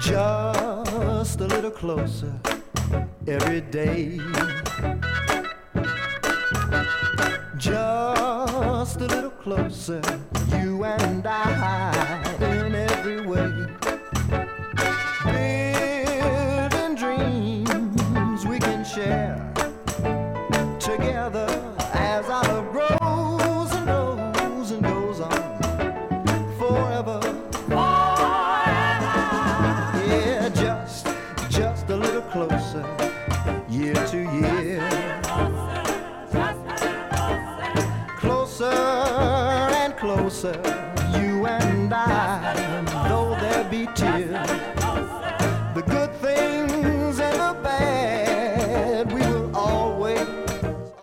Just a little closer every day. Just a little closer, you and I, in every way. Building dreams we can share together as our love grows and grows and goes on forever. Yeah, just a little closer, year to year. Closer and closer, you and I, though there be tears.